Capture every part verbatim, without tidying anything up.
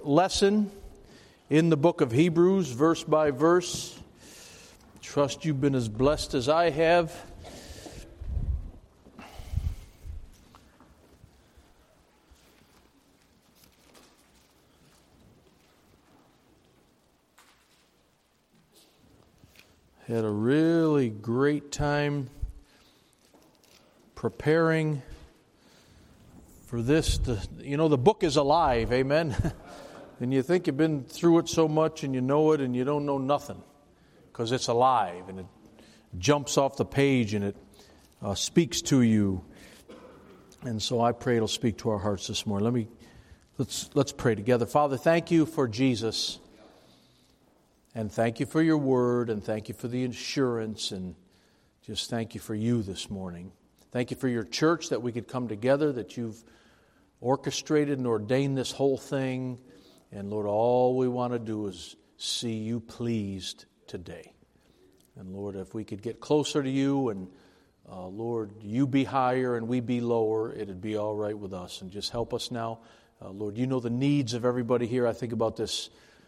lesson in the book of Hebrews, verse by verse. Trust you've been as blessed as I have. Had a really great time preparing for this. To, you know, the book is alive, amen? And you think you've been through it so much and you know it and you don't know nothing because it's alive and it jumps off the page and it uh, speaks to you. And so I pray it'll speak to our hearts this morning. Let me, let's, let's pray together. Father, thank you for Jesus. And thank you for your word, and thank you for the assurance, and just thank you for you this morning. Thank you for your church, that we could come together, that you've orchestrated and ordained this whole thing. And Lord, all we want to do is see you pleased today. And Lord, if we could get closer to you, and uh, Lord, you be higher and we be lower, it'd be all right with us. And just help us now. Uh, Lord, you know the needs of everybody here. I think about this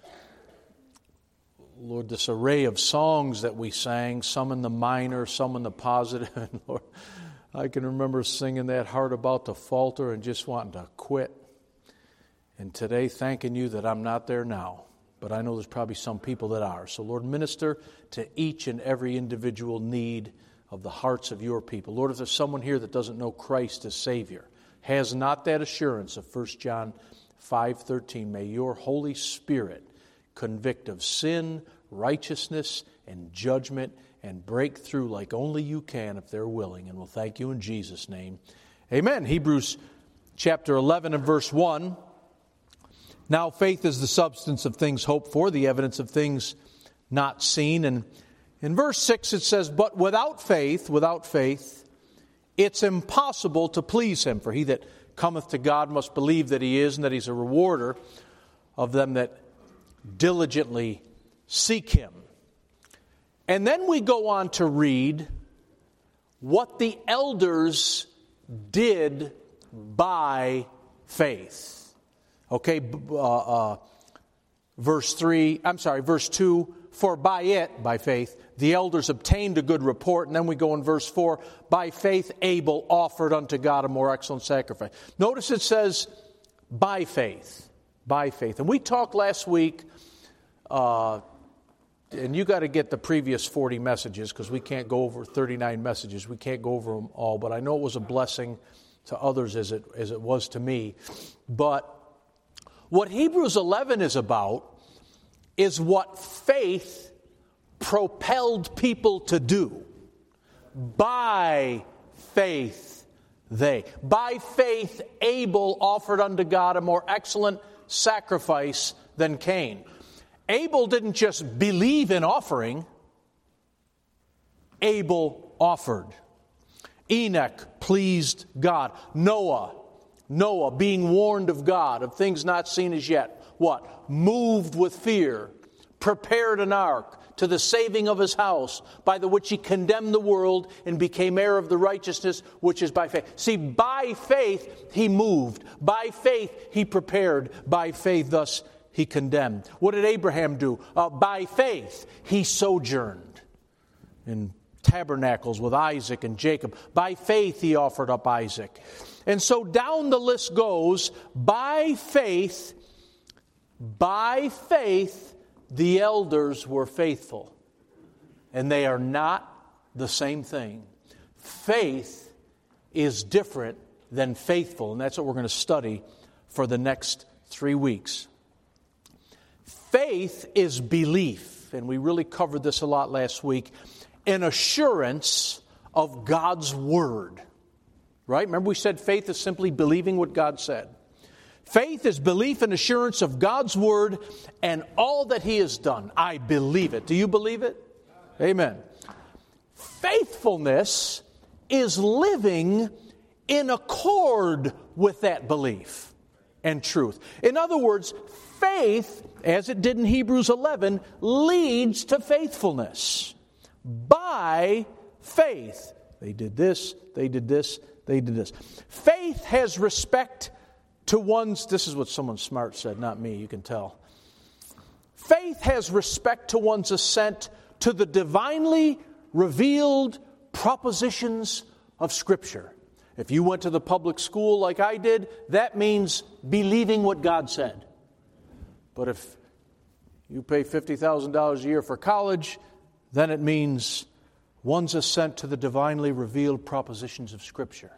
Lord, this array of songs that we sang, some in the minor, some in the positive. And Lord, I can remember singing that Heart About to Falter and just wanting to quit. And today, thanking you that I'm not there now. But I know there's probably some people that are. So Lord, minister to each and every individual need of the hearts of your people. Lord, if there's someone here that doesn't know Christ as Savior, has not that assurance of First John five thirteen, may your Holy Spirit convict of sin, righteousness, and judgment, and break through like only you can if they're willing. And we'll thank you in Jesus' name. Amen. Hebrews chapter eleven and verse one. Now faith is the substance of things hoped for, the evidence of things not seen. And in verse six it says, but without faith, without faith, it's impossible to please him. For he that cometh to God must believe that he is, and that he's a rewarder of them that diligently seek him. And then we go on to read what the elders did by faith. Okay, uh, uh, verse three, I'm sorry, verse two, for by it, by faith, the elders obtained a good report. And then we go in verse four, by faith Abel offered unto God a more excellent sacrifice. Notice it says, by faith, by faith. And we talked last week, uh, and you got to get the previous forty messages because we can't go over thirty-nine messages. We can't go over them all, but I know it was a blessing to others as it as it was to me. But what Hebrews eleven is about is what faith propelled people to do. By faith they. By faith Abel offered unto God a more excellent sacrifice than Cain. Abel didn't just believe in offering. Abel offered. Enoch pleased God. Noah, Noah being warned of God, of things not seen as yet. What? Moved with fear. Prepared an ark to the saving of his house, by the which he condemned the world and became heir of the righteousness which is by faith. See, by faith he moved. By faith he prepared. By faith thus he condemned. What did Abraham do? Uh, by faith he sojourned in tabernacles with Isaac and Jacob. By faith he offered up Isaac. And so down the list goes. By faith, by faith, the elders were faithful. And they are not the same thing. Faith is different than faithful. And that's what we're going to study for the next three weeks. Faith is belief, and we really covered this a lot last week, an assurance of God's Word. Right? Remember we said faith is simply believing what God said. Faith is belief and assurance of God's Word and all that He has done. I believe it. Do you believe it? Amen. Faithfulness is living in accord with that belief and truth. In other words, faith, as it did in Hebrews eleven, leads to faithfulness. By faith. They did this, they did this, they did this. Faith has respect to one's, this is what someone smart said, not me, you can tell. Faith has respect to one's assent to the divinely revealed propositions of Scripture. If you went to the public school like I did, that means believing what God said. But if you pay fifty thousand dollars a year for college, then it means one's assent to the divinely revealed propositions of Scripture.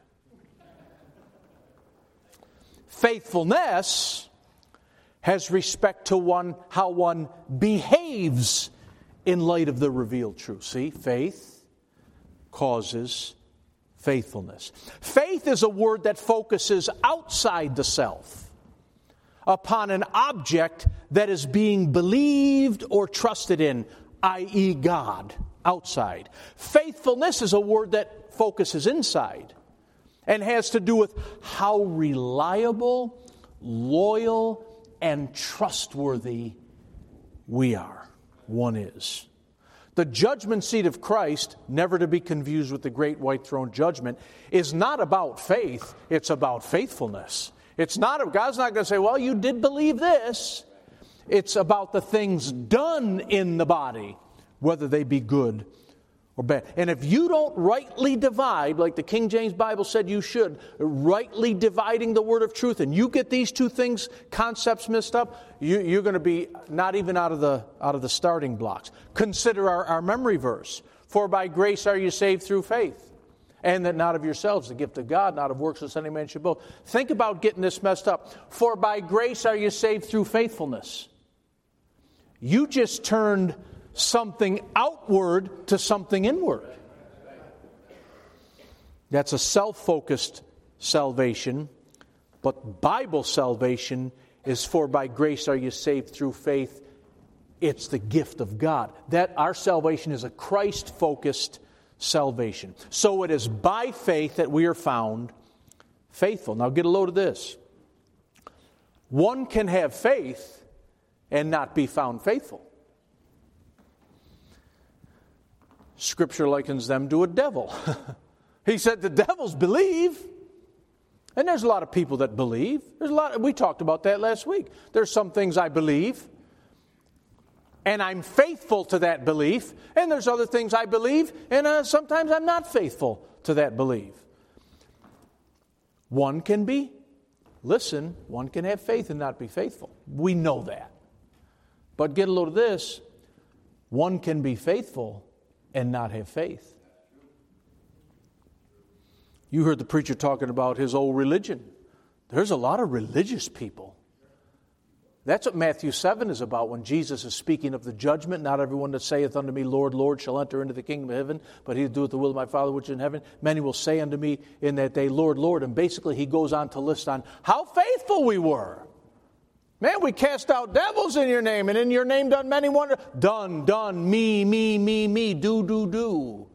Faithfulness has respect to one how one behaves in light of the revealed truth. See, faith causes faithfulness. Faith is a word that focuses outside the self upon an object that is being believed or trusted in, that is God, outside. Faithfulness is a word that focuses inside and has to do with how reliable, loyal, and trustworthy we are. One is. The judgment seat of Christ, never to be confused with the great white throne judgment, is not about faith, it's about faithfulness. It's not, God's not going to say, well, you did believe this. It's about the things done in the body, whether they be good or bad. And if you don't rightly divide, like the King James Bible said you should, rightly dividing the word of truth, and you get these two things, concepts mixed up, you, you're going to be not even out of the out of the starting blocks. Consider our, our memory verse. For by grace are you saved through faith, and that not of yourselves, the gift of God, not of works, lest any man should boast. Think about getting this messed up. For by grace are you saved through faithfulness. You just turned something outward to something inward. That's a self-focused salvation, but Bible salvation is for by grace are you saved through faith. It's the gift of God. That our salvation is a Christ-focused salvation. So it is by faith that we are found faithful. Now get a load of this. One can have faith and not be found faithful. Scripture likens them to a devil. He said the devils believe. And there's a lot of people that believe. There's a lot. We talked about that last week. There's some things I believe, and I'm faithful to that belief. And there's other things I believe, and uh, sometimes I'm not faithful to that belief. One can be, listen, one can have faith and not be faithful. We know that. But get a load of this. One can be faithful and not have faith. You heard the preacher talking about his old religion. There's a lot of religious people. That's what Matthew seven is about when Jesus is speaking of the judgment. Not everyone that saith unto me, Lord, Lord, shall enter into the kingdom of heaven, but he that doeth the will of my Father which is in heaven. Many will say unto me in that day, Lord, Lord. And basically he goes on to list on how faithful we were. Man, we cast out devils in your name, and in your name done many wonders. Done, done, me, me, me, me, do, do, do.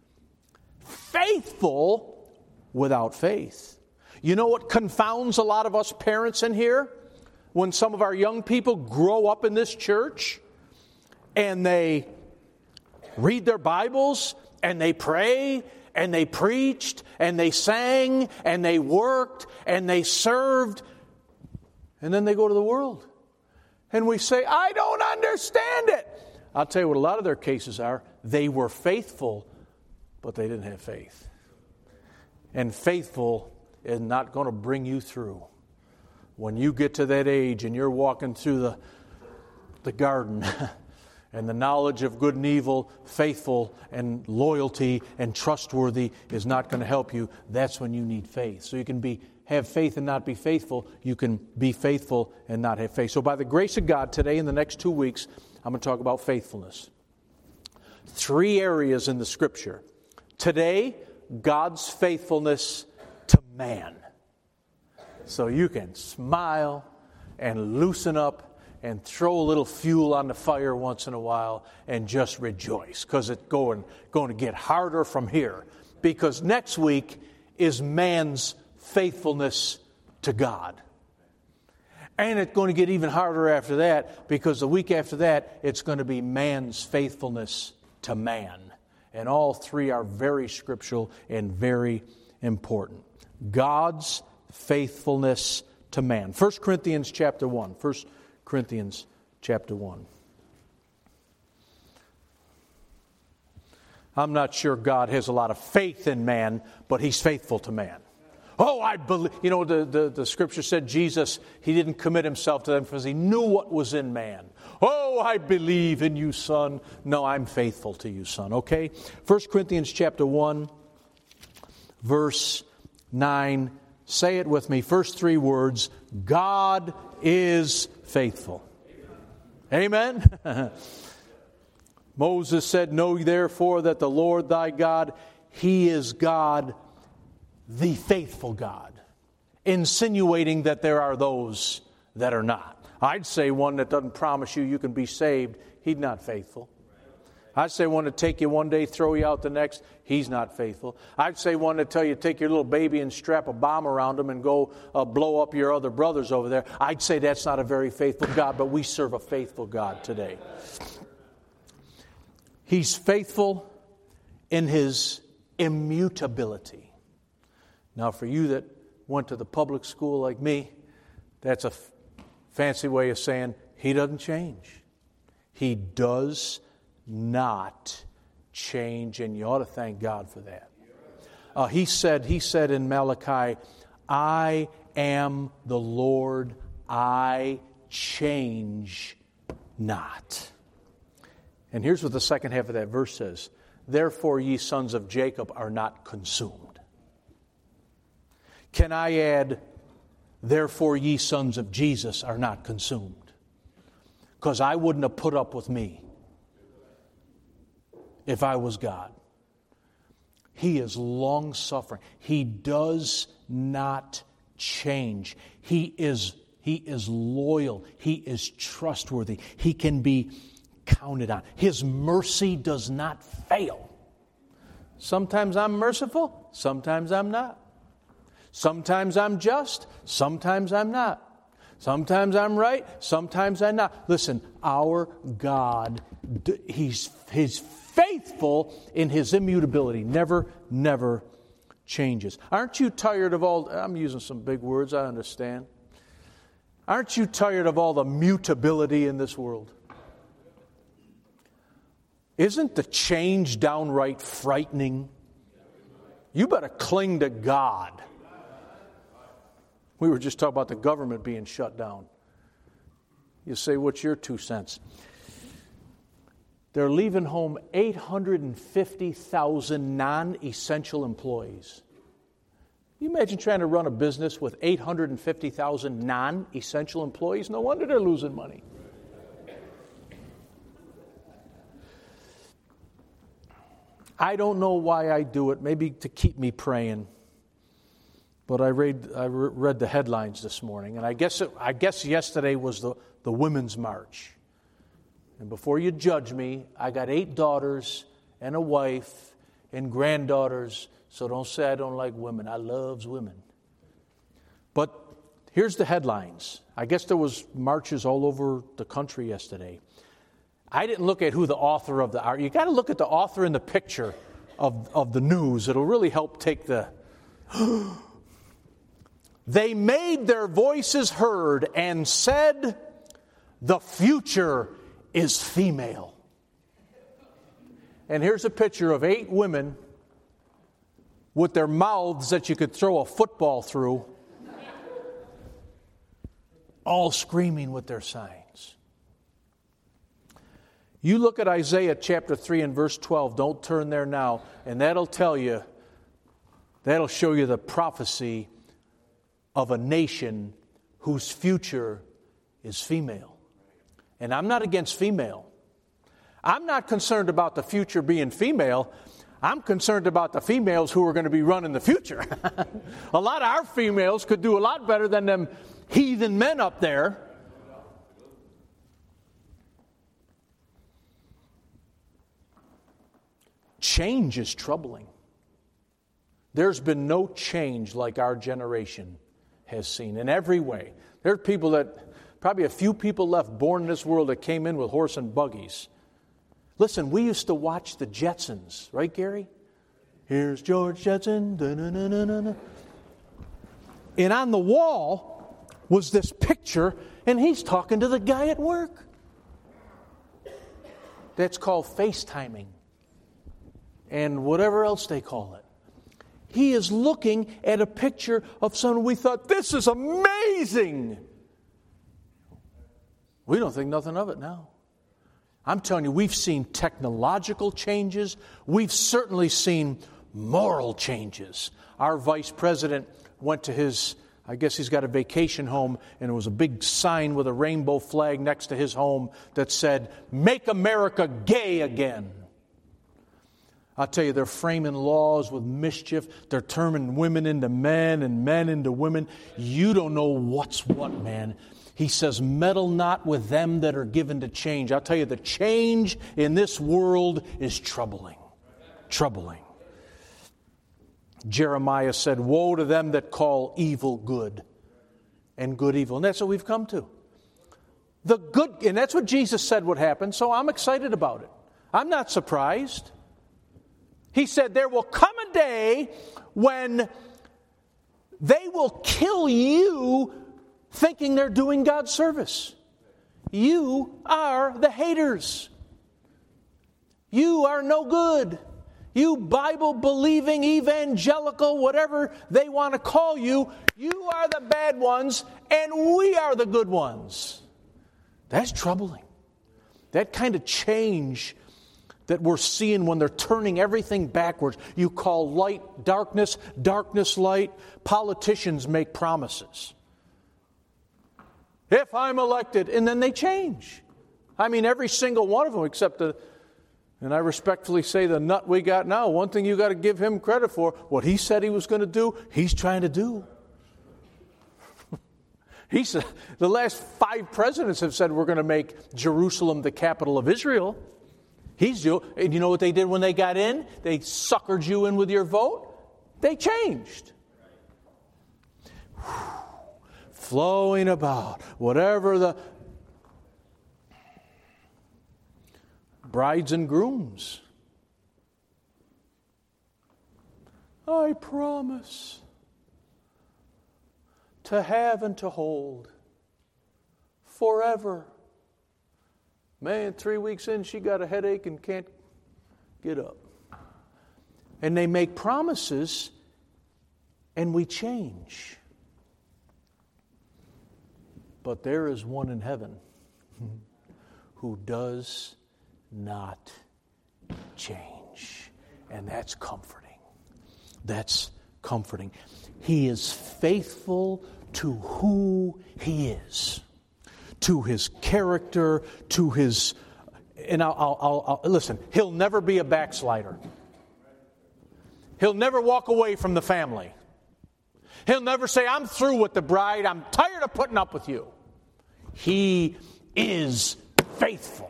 Faithful without faith. You know what confounds a lot of us parents in here? When some of our young people grow up in this church, and they read their Bibles, and they pray, and they preached, and they sang, and they worked, and they served, and then they go to the world. And we say, I don't understand it. I'll tell you what a lot of their cases are. They were faithful, but they didn't have faith. And faithful is not going to bring you through. When you get to that age and you're walking through the, the garden and the knowledge of good and evil, faithful and loyalty and trustworthy is not going to help you, that's when you need faith. So you can be have faith and not be faithful. You can be faithful and not have faith. So by the grace of God, today in the next two weeks, I'm going to talk about faithfulness. Three areas in the Scripture. Today, God's faithfulness to man. So you can smile and loosen up and throw a little fuel on the fire once in a while and just rejoice, because it's going, going to get harder from here. Because next week is man's faithfulness to God. And it's going to get even harder after that, because the week after that, it's going to be man's faithfulness to man. And all three are very scriptural and very important. God's faithfulness to man. First Corinthians chapter one. First Corinthians chapter one. I'm not sure God has a lot of faith in man, but He's faithful to man. Oh, I believe, you know, the, the, the scripture said Jesus, He didn't commit Himself to them because He knew what was in man. Oh, I believe in you, son. No, I'm faithful to you, son. Okay? First Corinthians chapter one, verse nine. Say it with me. First three words. God is faithful. Amen? Moses said, know therefore that the Lord thy God, He is God, the faithful God, insinuating that there are those that are not. I'd say one that doesn't promise you you can be saved, He's not faithful. I'd say one to take you one day, throw you out the next, He's not faithful. I'd say one to tell you take your little baby and strap a bomb around him and go uh, blow up your other brothers over there. I'd say that's not a very faithful God, but we serve a faithful God today. He's faithful in His immutability. Now, for you that went to the public school like me, that's a f- fancy way of saying He doesn't change. He does not change, and you ought to thank God for that. Uh, he said, He said in Malachi, I am the Lord, I change not. And here's what the second half of that verse says. Therefore ye sons of Jacob are not consumed. Can I add, therefore ye sons of Jesus are not consumed? Because I wouldn't have put up with me if I was God. He is long-suffering. He does not change. He is, he is loyal. He is trustworthy. He can be counted on. His mercy does not fail. Sometimes I'm merciful, sometimes I'm not. Sometimes I'm just, sometimes I'm not. Sometimes I'm right, sometimes I'm not. Listen, our God, He's, he's faithful in His immutability. Never, never changes. Aren't you tired of all, I'm using some big words, I understand. Aren't you tired of all the mutability in this world? Isn't the change downright frightening? You better cling to God. We were just talking about the government being shut down. You say, what's your two cents? They're leaving home eight hundred fifty thousand non-essential employees. Can you imagine trying to run a business with eight hundred fifty thousand non-essential employees? No wonder they're losing money. I don't know why I do it, maybe to keep me praying. But I read I read the headlines this morning, and I guess it, I guess yesterday was the, the Women's March. And before you judge me, I got eight daughters and a wife and granddaughters, so don't say I don't like women. I loves women. But here's the headlines. I guess there was marches all over the country yesterday. I didn't look at who the author of the art. You got to look at the author in the picture of, of the news. It'll really help take the... They made their voices heard and said, the future is female. And here's a picture of eight women with their mouths that you could throw a football through, all screaming with their signs. You look at Isaiah chapter three and verse twelve. Don't turn there now. And that'll tell you, that'll show you the prophecy of a nation whose future is female. And I'm not against female. I'm not concerned about the future being female. I'm concerned about the females who are going to be running the future. A lot of our females could do a lot better than them heathen men up there. Change is troubling. There's been no change like our generation has seen in every way. There are people that, probably a few people left born in this world that came in with horse and buggies. Listen, we used to watch the Jetsons, right, Gary? Here's George Jetson. Da-na-na-na-na. And on the wall was this picture, and he's talking to the guy at work. That's called FaceTiming and whatever else they call it. He is looking at a picture of someone we thought, this is amazing. We don't think nothing of it now. I'm telling you, we've seen technological changes. We've certainly seen moral changes. Our vice president went to his, I guess he's got a vacation home, and there was a big sign with a rainbow flag next to his home that said, "Make America gay again." I'll tell you, they're framing laws with mischief. They're turning women into men and men into women. You don't know what's what, man. He says, meddle not with them that are given to change. I'll tell you, the change in this world is troubling. Troubling. Jeremiah said, woe to them that call evil good and good evil. And that's what we've come to. The good, and that's what Jesus said would happen, so I'm excited about it. I'm not surprised. He said, there will come a day when they will kill you thinking they're doing God's service. You are the haters. You are no good. You Bible-believing, evangelical, whatever they want to call you, you are the bad ones, and we are the good ones. That's troubling. That kind of change that we're seeing when they're turning everything backwards. You call light darkness, darkness light. Politicians make promises. If I'm elected, and then they change. I mean, every single one of them, except the, and I respectfully say the nut we got now, one thing you got to give him credit for, what he said he was going to do, he's trying to do. He said, the last five presidents have said we're going to make Jerusalem the capital of Israel. He's doing, and you know what they did when they got in? They suckered you in with your vote. They changed. Whew. Flowing about, whatever the brides and grooms. I promise to have and to hold forever. Man, three weeks in, she got a headache and can't get up. And they make promises, and we change. But there is one in heaven who does not change. And that's comforting. That's comforting. He is faithful to who He is, to His character, to His... And I'll, I'll, I'll listen, He'll never be a backslider. He'll never walk away from the family. He'll never say, I'm through with the bride. I'm tired of putting up with you. He is faithful.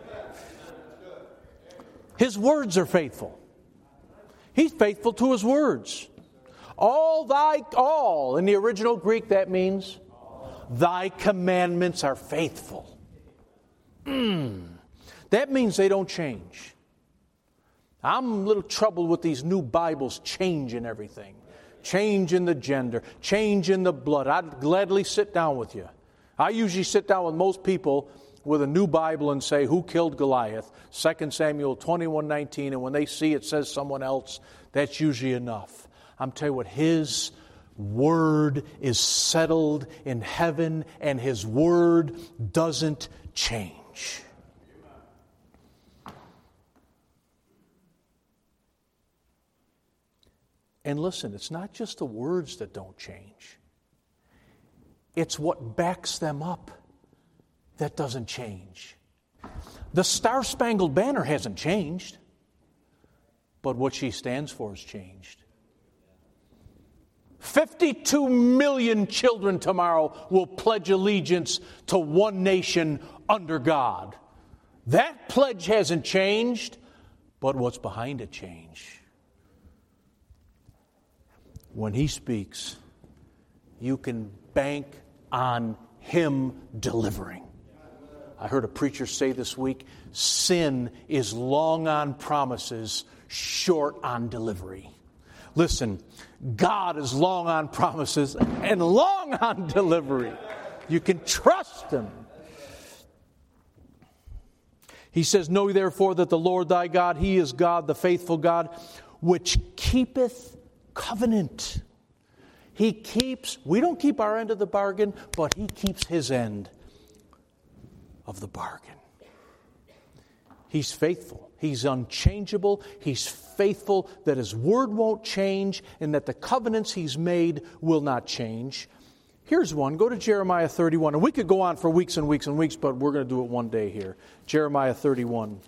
His words are faithful. He's faithful to His words. All thy, all, in the original Greek that means, thy commandments are faithful. Mm. That means they don't change. I'm a little troubled with these new Bibles changing everything. Change in the gender, change in the blood. I'd gladly sit down with you. I usually sit down with most people with a new Bible and say, who killed Goliath? Second Samuel twenty-one nineteen, and when they see it says someone else, that's usually enough. I'm telling you what, His Word is settled in heaven, and His Word doesn't change. And listen, it's not just the words that don't change. It's what backs them up that doesn't change. The Star-Spangled Banner hasn't changed, but what she stands for has changed. fifty-two million children tomorrow will pledge allegiance to one nation under God. That pledge hasn't changed, but what's behind it changed. When He speaks, you can bank on Him delivering. I heard a preacher say this week, sin is long on promises, short on delivery. Listen, God is long on promises and long on delivery. You can trust Him. He says, know therefore that the Lord thy God, He is God, the faithful God, which keepeth covenant. He keeps, we don't keep our end of the bargain, but He keeps His end of the bargain. He's faithful. He's unchangeable. He's faithful that His word won't change and that the covenants He's made will not change. Here's one. Go to Jeremiah thirty-one. And we could go on for weeks and weeks and weeks, but we're going to do it one day here. Jeremiah thirty-one.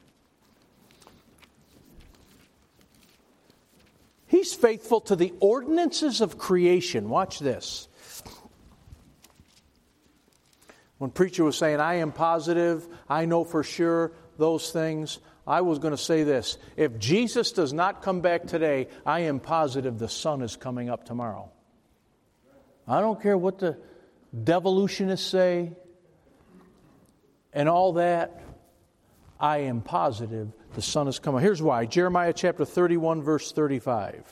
He's faithful to the ordinances of creation. Watch this. When preacher was saying, I am positive, I know for sure those things, I was going to say this. If Jesus does not come back today, I am positive the sun is coming up tomorrow. I don't care what the devolutionists say and all that. I am positive the sun is coming. Here's why. Jeremiah chapter thirty-one, verse thirty-five.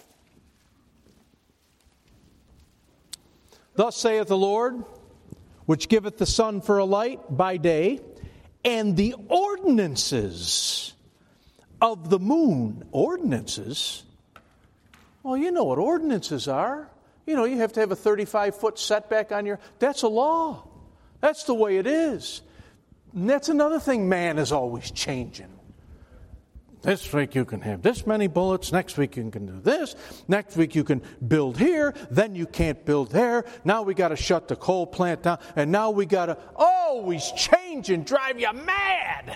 Thus saith the Lord, which giveth the sun for a light by day, and the ordinances of the moon. Ordinances? Well, you know what ordinances are. You know, you have to have a thirty-five foot setback on your... That's a law. That's the way it is. And that's another thing man is always changing. This week you can have this many bullets. Next week you can do this. Next week you can build here. Then you can't build there. Now we got to shut the coal plant down. And now we got to always change and drive you mad.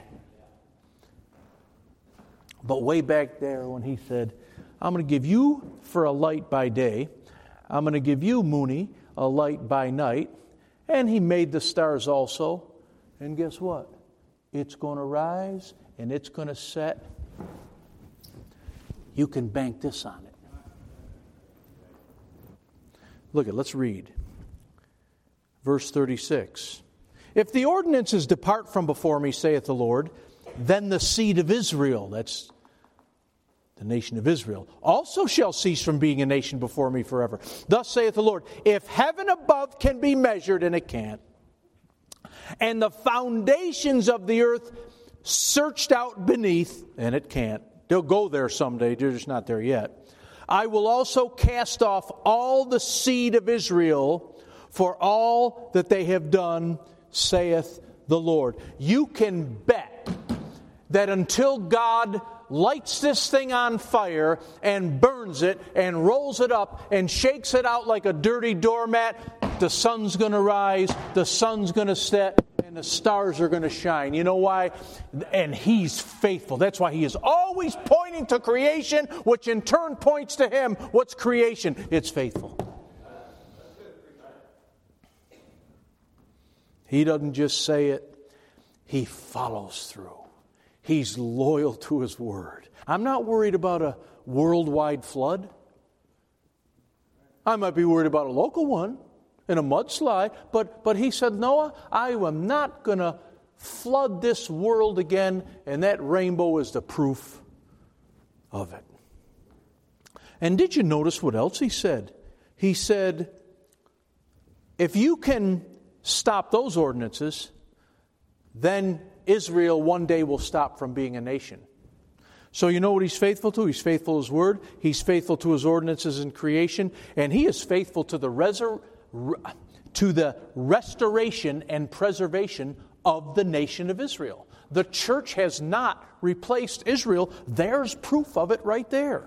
But way back there when He said, I'm going to give you for a light by day. I'm going to give you, Mooney, a light by night. And He made the stars also. And guess what? It's going to rise and it's going to set. You can bank this on it. Look at, let's read. Verse thirty-six. If the ordinances depart from before me, saith the Lord, then the seed of Israel, that's the nation of Israel, also shall cease from being a nation before me forever. Thus saith the Lord, if heaven above can be measured, and it can't, and the foundations of the earth searched out beneath, and it can't. They'll go there someday, they're just not there yet. I will also cast off all the seed of Israel for all that they have done, saith the Lord. You can bet that until God lights this thing on fire and burns it and rolls it up and shakes it out like a dirty doormat, the sun's going to rise, the sun's going to set, and the stars are going to shine. You know why? And He's faithful. That's why He is always pointing to creation, which in turn points to Him. What's creation? It's faithful. He doesn't just say it. He follows through. He's loyal to His word. I'm not worried about a worldwide flood. I might be worried about a local one in a mudslide, but, but He said, Noah, I am not going to flood this world again, and that rainbow is the proof of it. And did you notice what else He said? He said, if you can stop those ordinances, then Israel one day will stop from being a nation. So you know what He's faithful to? He's faithful to His word. He's faithful to His ordinances in creation. And He is faithful to the resur- to the restoration and preservation of the nation of Israel. The church has not replaced Israel. There's proof of it right there.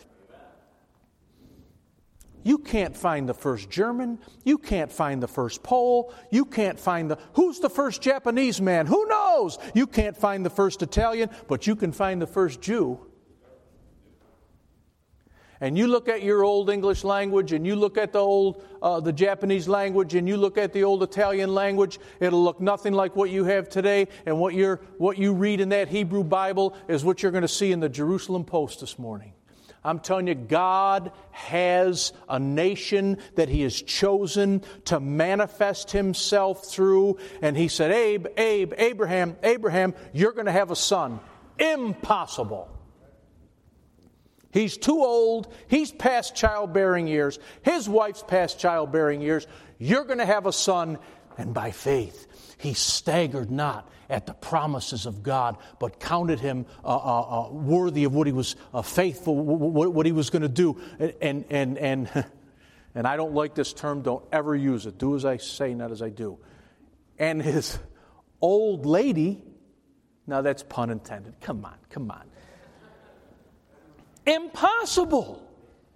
You can't find the first German. You can't find the first Pole. You can't find the... Who's the first Japanese man? Who knows? You can't find the first Italian, but you can find the first Jew. And you look at your old English language, and you look at the old, uh, the Japanese language, and you look at the old Italian language, it'll look nothing like what you have today. And what you're, what you read in that Hebrew Bible is what you're going to see in the Jerusalem Post this morning. I'm telling you, God has a nation that He has chosen to manifest Himself through. And He said, Abe, Abe, Abraham, Abraham, you're going to have a son. Impossible. He's too old. He's past childbearing years. His wife's past childbearing years. You're going to have a son. And by faith, he staggered not at the promises of God, but counted him uh, uh, uh, worthy of what he was uh, faithful, what, what he was going to do. And and and and I don't like this term. Don't ever use it. Do as I say, not as I do. And his old lady. Now that's pun intended. Come on, come on. Impossible.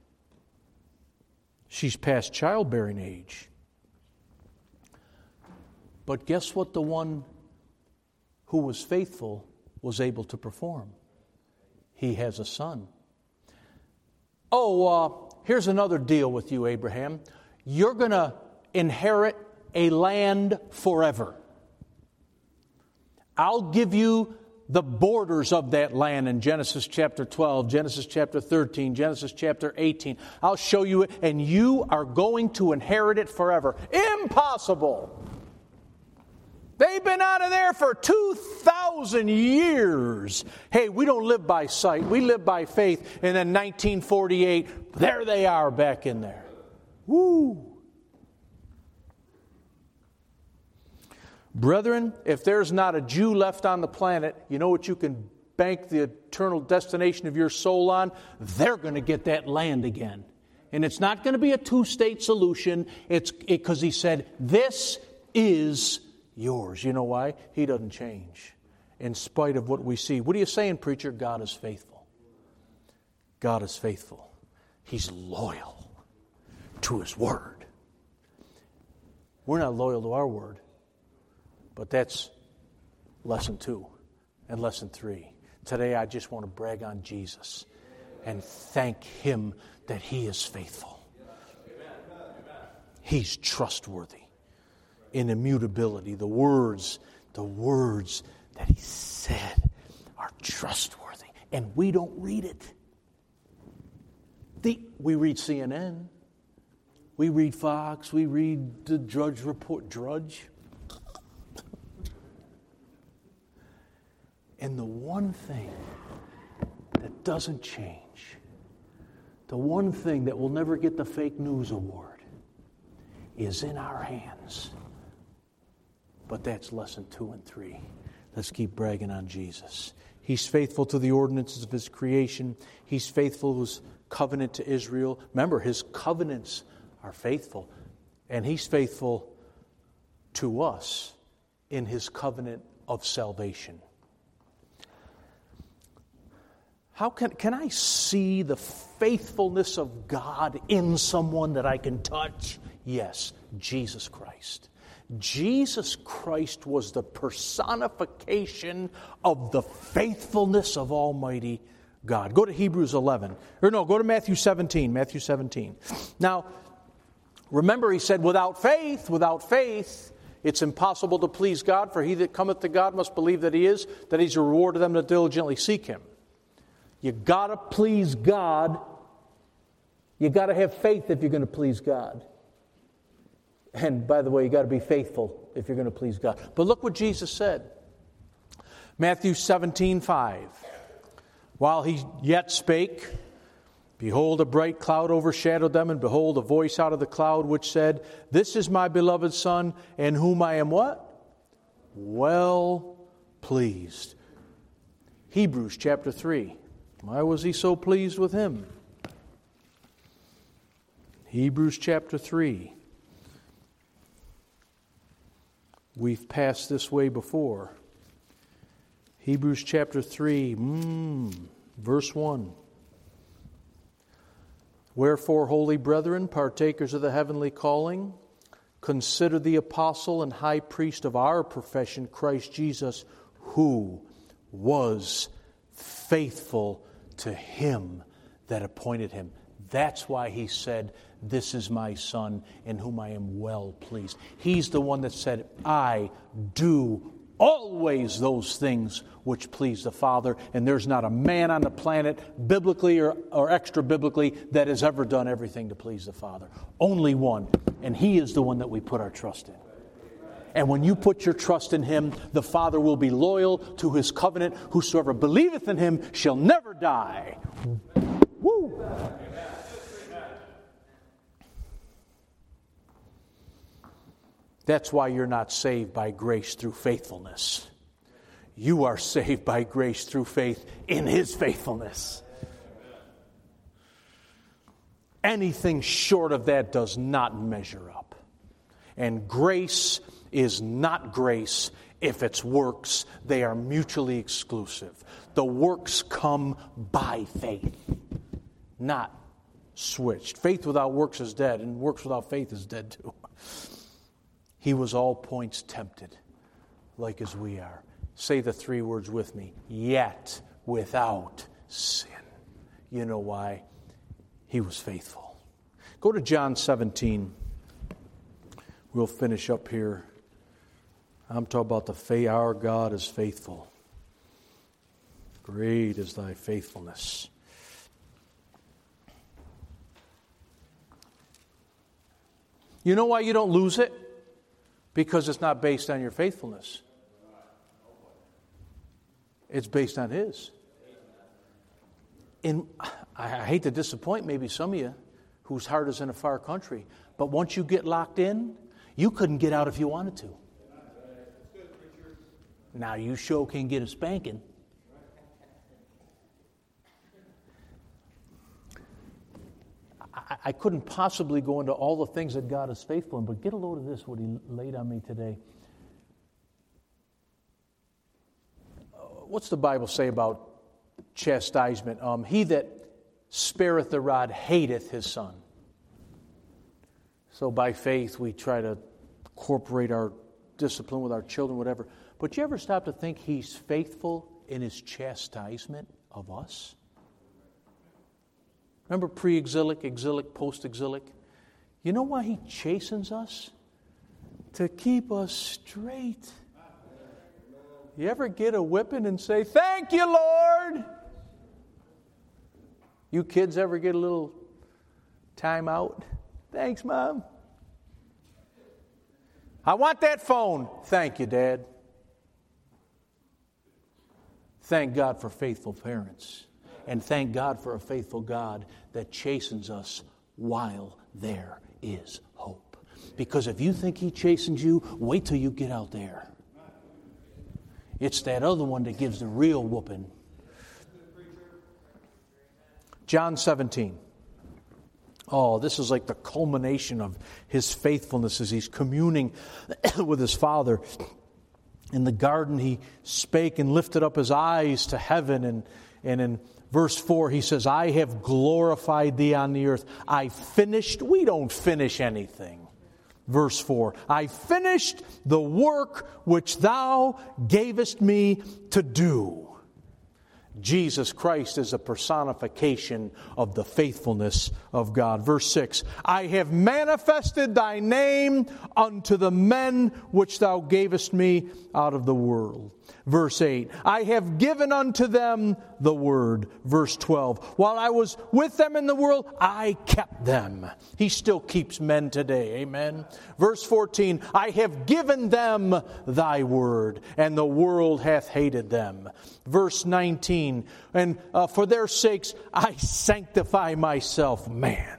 She's past childbearing age. But guess what the one who was faithful was able to perform? He has a son. Oh, uh, here's another deal with you, Abraham. You're going to inherit a land forever. I'll give you the borders of that land in Genesis chapter twelve, Genesis chapter thirteen, Genesis chapter eighteen. I'll show you it, and you are going to inherit it forever. Impossible! They've been out of there for two thousand years. Hey, we don't live by sight. We live by faith. And then nineteen forty-eight, there they are back in there. Woo! Brethren, if there's not a Jew left on the planet, you know what you can bank the eternal destination of your soul on? They're going to get that land again. And it's not going to be a two-state solution. It's because he said, this is yours. You know why? He doesn't change in spite of what we see. What are you saying, preacher? God is faithful. God is faithful. He's loyal to His word. We're not loyal to our word. But that's lesson two and lesson three. Today I just want to brag on Jesus and thank Him that He is faithful. He's trustworthy in immutability. The words, the words that He said are trustworthy. And we don't read it. The, we read C N N. We read Fox. We read the Drudge Report. Drudge. And the one thing that doesn't change, the one thing that will never get the fake news award, is in our hands. But that's lesson two and three. Let's keep bragging on Jesus. He's faithful to the ordinances of His creation. He's faithful to His covenant to Israel. Remember, His covenants are faithful. And He's faithful to us in His covenant of salvation. How can, can I see the faithfulness of God in someone that I can touch? Yes, Jesus Christ. Jesus Christ was the personification of the faithfulness of Almighty God. Go to Hebrews eleven. Or no, go to Matthew seventeen. Matthew seventeen. Now, remember he said, without faith, without faith, it's impossible to please God, for he that cometh to God must believe that He is, that He's a reward to them that diligently seek Him. You got to please God. You got to have faith if you're going to please God. And by the way, you got to be faithful if you're going to please God. But look what Jesus said. Matthew seventeen five. While He yet spake, behold, a bright cloud overshadowed them, and behold, a voice out of the cloud which said, This is my beloved Son, in whom I am what? Well pleased. Hebrews chapter three. Why was He so pleased with him? Hebrews chapter three. We've passed this way before. Hebrews chapter three, mm, verse one. Wherefore, holy brethren, partakers of the heavenly calling, consider the apostle and high priest of our profession, Christ Jesus, who was faithful to Him that appointed Him. That's why He said, This is my Son, in whom I am well pleased. He's the one that said, I do always those things which please the Father. And there's not a man on the planet, biblically or, or extra-biblically, that has ever done everything to please the Father. Only one. And He is the one that we put our trust in. And when you put your trust in Him, the Father will be loyal to His covenant. Whosoever believeth in Him shall never die. Woo! That's why you're not saved by grace through faithfulness. You are saved by grace through faith in His faithfulness. Anything short of that does not measure up. And grace is not grace if it's works. They are mutually exclusive. The works come by faith, not switched. Faith without works is dead, and works without faith is dead too. He was all points tempted, like as we are. Say the three words with me. Yet without sin. You know why? He was faithful. Go to John seventeen. We'll finish up here. I'm talking about the faith. Our God is faithful. Great is thy faithfulness. You know why you don't lose it? Because it's not based on your faithfulness. It's based on His. In, I hate to disappoint maybe some of you whose heart is in a far country, but once you get locked in, you couldn't get out if you wanted to. Now you sure can get a spanking. I, I couldn't possibly go into all the things that God is faithful in, but get a load of this, what He laid on me today. What's the Bible say about chastisement? Um, he that spareth the rod hateth his son. So by faith we try to incorporate our discipline with our children, whatever. But you ever stop to think He's faithful in His chastisement of us? Remember pre-exilic, exilic, post-exilic? You know why He chastens us? To keep us straight. You ever get a whipping and say, "Thank you, Lord"? You kids ever get a little time out? "Thanks, Mom." "I want that phone." "Thank you, Dad." Thank God for faithful parents. And thank God for a faithful God that chastens us while there is hope. Because if you think He chastens you, wait till you get out there. It's that other one that gives the real whooping. John seventeen. Oh, this is like the culmination of His faithfulness as He's communing with His Father. In the garden, He spake and lifted up His eyes to heaven. And, and in verse four, He says, "I have glorified Thee on the earth." I finished. We don't finish anything. Verse four, "I finished the work which Thou gavest me to do." Jesus Christ is a personification of the faithfulness of God. Verse six, "I have manifested Thy name unto the men which Thou gavest me out of the world." Verse eight, "I have given unto them the word." Verse twelve, "While I was with them in the world, I kept them." He still keeps men today. Amen. Verse fourteen, "I have given them Thy word, and the world hath hated them." Verse nineteen, "And uh, for their sakes I sanctify myself." Man.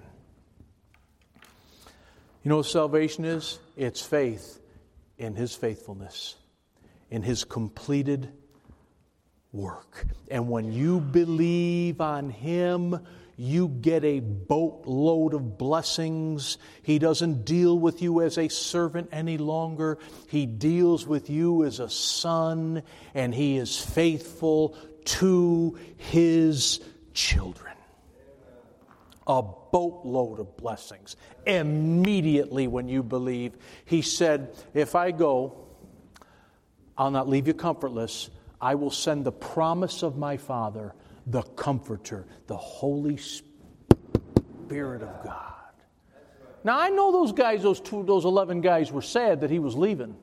You know what salvation is? It's faith in His faithfulness, in His completed work. And when you believe on Him, you get a boatload of blessings. He doesn't deal with you as a servant any longer. He deals with you as a son, and He is faithful to His children. A boatload of blessings. Immediately when you believe, He said, "If I go, I'll not leave you comfortless. I will send the promise of my Father, the Comforter, the Holy Spirit of God." Now I know those guys, those two, those eleven guys were sad that He was leaving.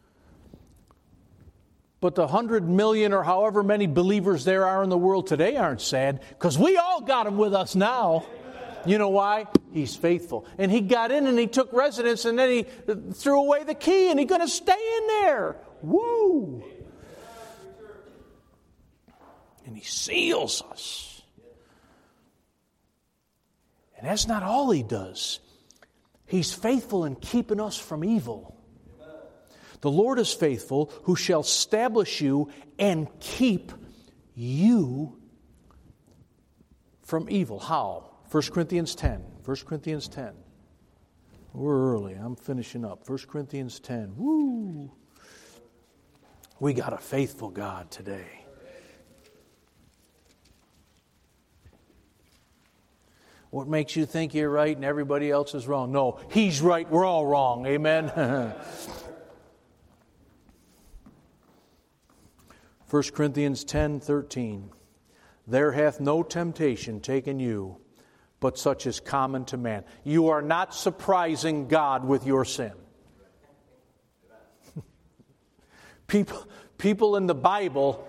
But the hundred million or however many believers there are in the world today aren't sad, because we all got Him with us now. You know why? He's faithful. And He got in and He took residence, and then He threw away the key, and He's going to stay in there. Woo! And He seals us. And that's not all He does. He's faithful in keeping us from evil. The Lord is faithful, who shall establish you and keep you from evil. How? First Corinthians ten. First Corinthians ten. We're early. I'm finishing up. First Corinthians ten. Woo! We got a faithful God today. What makes you think you're right and everybody else is wrong? No, He's right. We're all wrong. Amen? First Corinthians ten thirteen. There hath no temptation taken you, but such is common to man. You are not surprising God with your sin. People, people in the Bible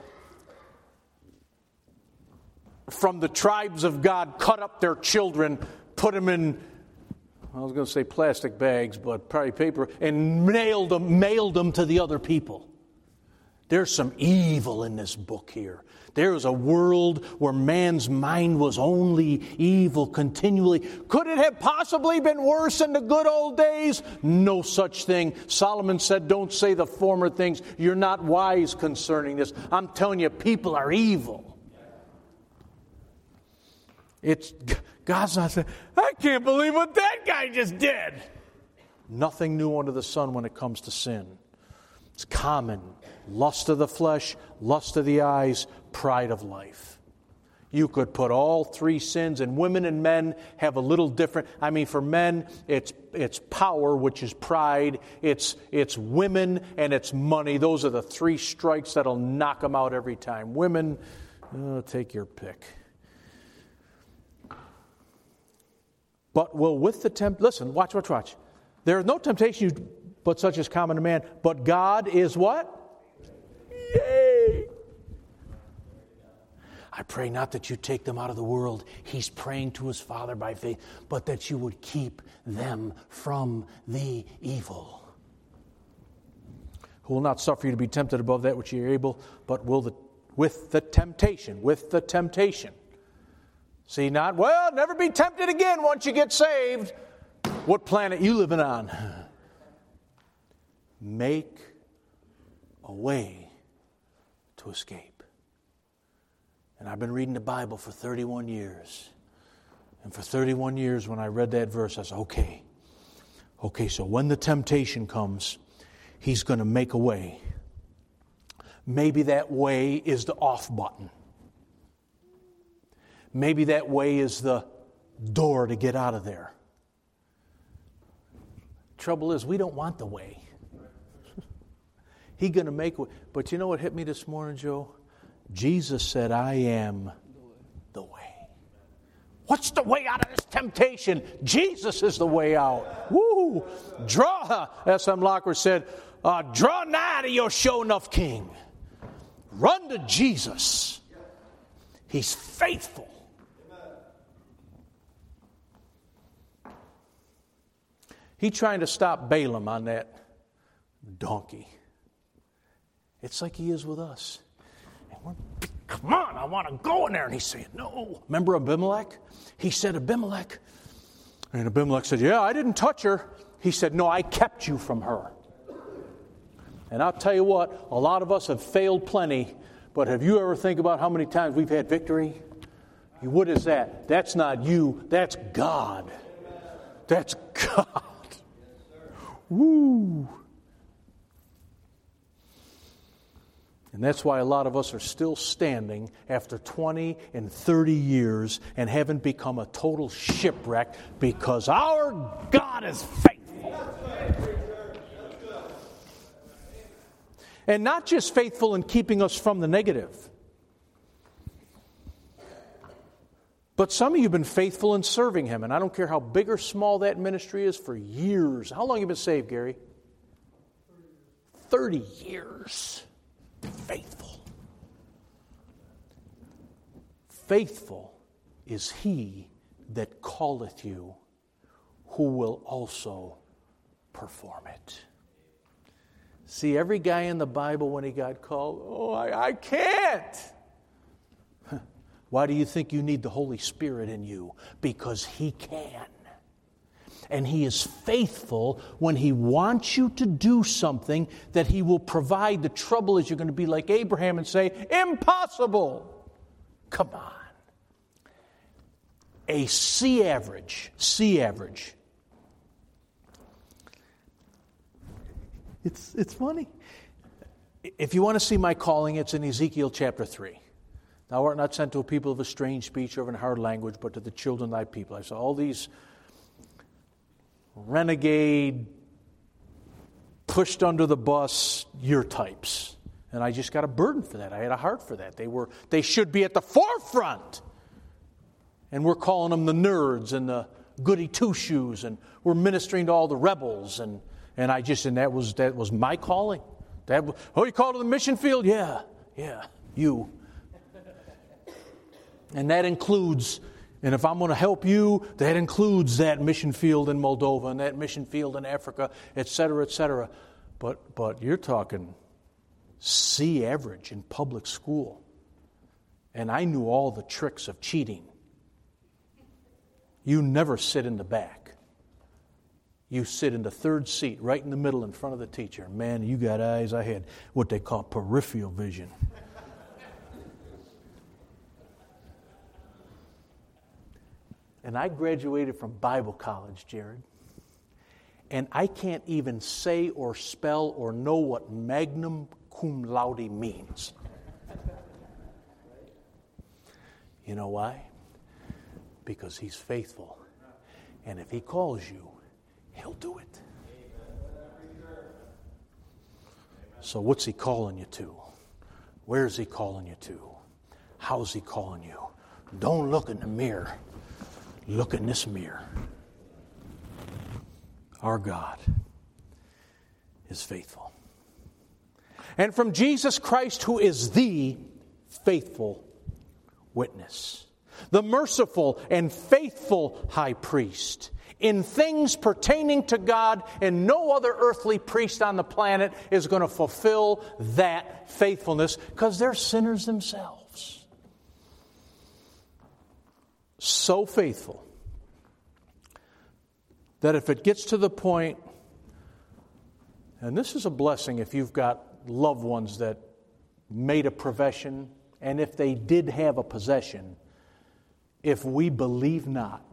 from the tribes of God cut up their children, put them in, I was going to say plastic bags, but probably paper, and mailed them, mailed them to the other people. There's some evil in this book here. There was a world where man's mind was only evil continually. Could it have possibly been worse in the good old days? No such thing. Solomon said, don't say the former things. You're not wise concerning this. I'm telling you, people are evil. It's God's not saying, I can't believe what that guy just did. Nothing new under the sun when it comes to sin. It's common. Lust of the flesh, lust of the eyes, pride of life. You could put all three sins, and women and men have a little different. I mean, for men, it's it's power, which is pride. It's it's women and it's money. Those are the three strikes that'll knock them out every time. Women, oh, take your pick. But will with the temp. Listen, watch, watch, watch. There is no temptation, but such is common to man. But God is what? Yay! I pray not that you take them out of the world. He's praying to his Father by faith, but that you would keep them from the evil. Who will not suffer you to be tempted above that which you are able, but will the, with the temptation, with the temptation. See, not, well, never be tempted again once you get saved. What planet you living on? Make a way to escape. And I've been reading the Bible for thirty-one years. And for thirty-one years when I read that verse, I said, okay, okay, so when the temptation comes, He's going to make a way. Maybe that way is the off button. Maybe that way is the door to get out of there. Trouble is, we don't want the way. He's going to make way. But you know what hit me this morning, Joe? Jesus said, I am the way. What's the way out of this temptation? Jesus is the way out. Woo! Draw, S M Lockwood said, uh, draw nigh to your show enough King. Run to Jesus. He's faithful. He's trying to stop Balaam on that donkey. It's like he is with us. And we're, come on, I want to go in there. And he's saying, no. Remember Abimelech? He said, Abimelech. And Abimelech said, yeah, I didn't touch her. He said, no, I kept you from her. And I'll tell you what, a lot of us have failed plenty, but have you ever think about how many times we've had victory? What is that? That's not you. That's God. That's God. Woo! And that's why a lot of us are still standing after twenty and thirty years and haven't become a total shipwreck because our God is faithful. And not just faithful in keeping us from the negative. But some of you have been faithful in serving Him. And I don't care how big or small that ministry is, for years. How long have you been saved, Gary? thirty years. Faithful. Faithful is He that calleth you, who will also perform it. See, every guy in the Bible when he got called, oh, I, I can't. Why do you think you need the Holy Spirit in you? Because He can. And He is faithful when He wants you to do something, that He will provide. The trouble is you're going to be like Abraham and say, impossible. Come on. A C average, C average. It's, it's funny. If you want to see my calling, it's in Ezekiel chapter three. Thou art not sent to a people of a strange speech or of an hard language, but to the children of thy people. I saw all these renegade, pushed under the bus, your types. And I just got a burden for that. I had a heart for that. They were, they should be at the forefront. And we're calling them the nerds and the goody two-shoes, and we're ministering to all the rebels. And, and I just, and that was, that was my calling. That, oh, you called to the mission field? Yeah, yeah, you. And that includes, and if I'm going to help you, that includes that mission field in Moldova and that mission field in Africa, et cetera, et cetera. But, but you're talking C average in public school. And I knew all the tricks of cheating. You never sit in the back. You sit in the third seat, right in the middle in front of the teacher. Man, you got eyes. I had what they call peripheral vision. And I graduated from Bible college, Jared. And I can't even say or spell or know what magna cum laude means. You know why? Because He's faithful. And if He calls you, He'll do it. So what's He calling you to? Where's He calling you to? How's He calling you? Don't look in the mirror. Look in this mirror. Our God is faithful. And from Jesus Christ, who is the faithful witness, the merciful and faithful high priest, in things pertaining to God, and no other earthly priest on the planet is going to fulfill that faithfulness, because they're sinners themselves. So faithful that if it gets to the point, and this is a blessing if you've got loved ones that made a profession, and if they did have a possession, if we believe not,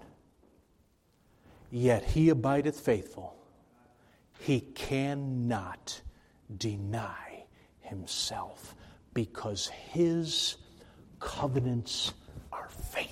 yet He abideth faithful, He cannot deny Himself, because His covenants are faithful.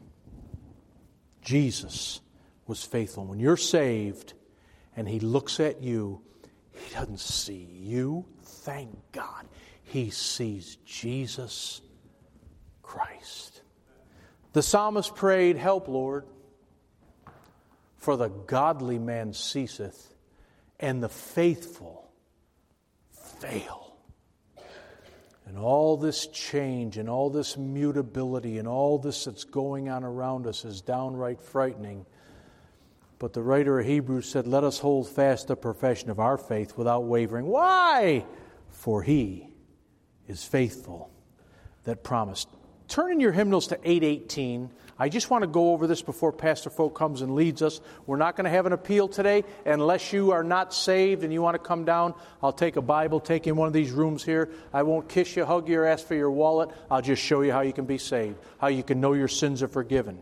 Jesus was faithful. When you're saved and He looks at you, He doesn't see you, thank God. He sees Jesus Christ. The psalmist prayed, help, Lord, for the godly man ceaseth, and the faithful fail. And all this change and all this mutability and all this that's going on around us is downright frightening. But the writer of Hebrews said, let us hold fast the profession of our faith without wavering. Why? For He is faithful that promised. Turn in your hymnals to eight eighteen. I just want to go over this before Pastor Folk comes and leads us. We're not going to have an appeal today unless you are not saved and you want to come down. I'll take a Bible, take in one of these rooms here. I won't kiss you, hug you, or ask for your wallet. I'll just show you how you can be saved, how you can know your sins are forgiven.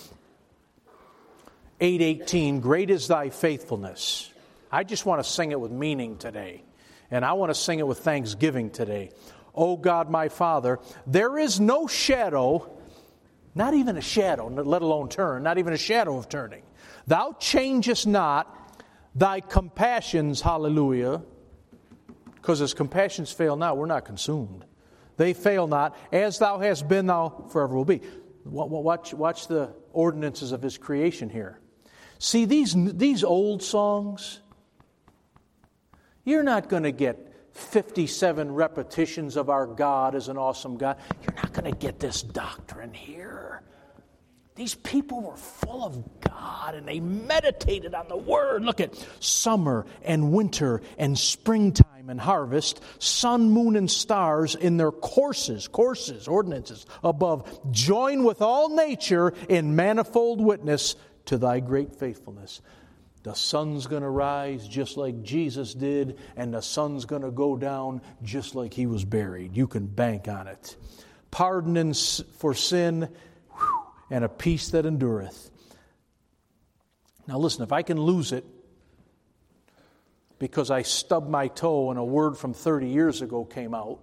eight eighteen, great is thy faithfulness. I just want to sing it with meaning today. And I want to sing it with thanksgiving today. O God, my Father, there is no shadow, not even a shadow, let alone turn, not even a shadow of turning. Thou changest not, thy compassions, hallelujah, because His compassions fail not, we're not consumed. They fail not, as thou hast been, thou forever will be. Watch, watch the ordinances of His creation here. See, these, these old songs, you're not going to get fifty-seven repetitions of our God as an awesome God. You're not going to get this doctrine here. These people were full of God and they meditated on the Word. Look at summer and winter and springtime and harvest, sun, moon, and stars in their courses, courses, ordinances above. Join with all nature in manifold witness to thy great faithfulness. The sun's going to rise just like Jesus did, and the sun's going to go down just like he was buried. You can bank on it. Pardon for sin, and a peace that endureth. Now listen, if I can lose it because I stubbed my toe and a word from thirty years ago came out,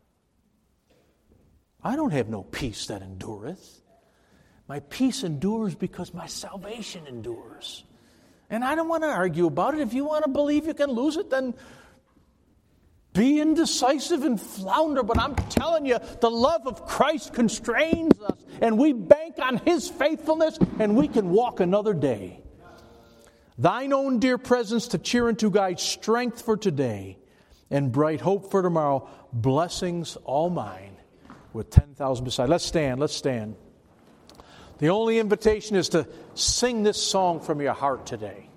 I don't have no peace that endureth. My peace endures because my salvation endures. And I don't want to argue about it. If you want to believe you can lose it, then be indecisive and flounder. But I'm telling you, the love of Christ constrains us, and we bank on his faithfulness, and we can walk another day. Thine own dear presence to cheer and to guide, strength for today, and bright hope for tomorrow, blessings all mine, with ten thousand beside. Let's stand, let's stand. The only invitation is to sing this song from your heart today.